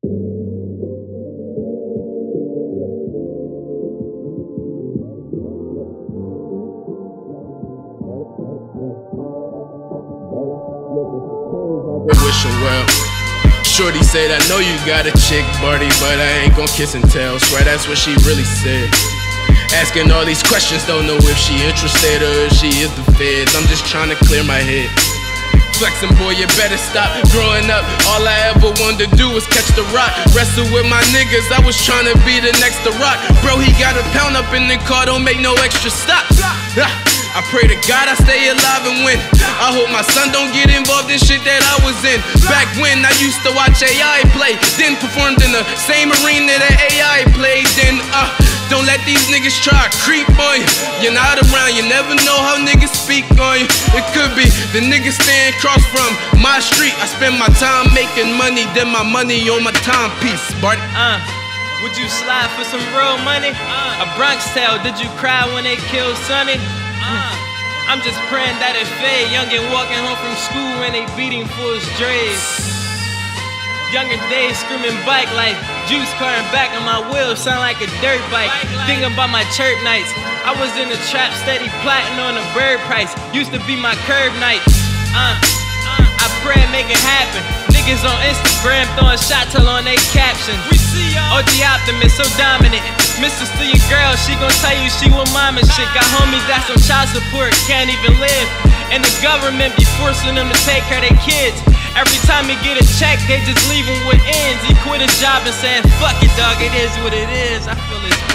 Wish her well. Shorty said, I know you got a chick, buddy, but I ain't gon' kiss and tell. Swear that's what she really said. Asking all these questions, don't know if she interested or if she is the feds. I'm just trying to clear my head. Flexing, boy, you better stop. Growing up, all I ever wanted to do was catch the rock. Wrestle with my niggas, I was trying to be the next to rock. Bro, he got a pound up in the car, don't make no extra stops. I pray to God I stay alive and win. I hope my son don't get involved in shit that I was in. Back when I used to watch AI play, then performed in the same arena that AI played. Then don't let these niggas try to creep on you. You're not around, you never know how niggas speak on you. It could be the niggas staying across from my street. I spend my time making money, then my money on my timepiece, Barty. Would you slide for some real money? A Bronx tale, did you cry when they killed Sonny? I'm just praying that it fade. Youngin' walking home from school when they beat him for his dreads. Younger days screaming bike life. Juice carting back on my wheels sound like a dirt bike. Thinking about my chirp nights. I was in the trap steady plotting on a bird price. Used to be my curb night. I pray and make it happen. Niggas on Instagram throwing shots till on they captions. We see y'all. OG Optimist, so dominant. Mr. to your girl, she gon' tell you she with mom and shit. Got homies that's on child support, can't even live. And the government be forcing them to take care of their kids. Every time he get a check, they just leave him with ends. He quit his job and saying, fuck it dog, it is what it is. I feel his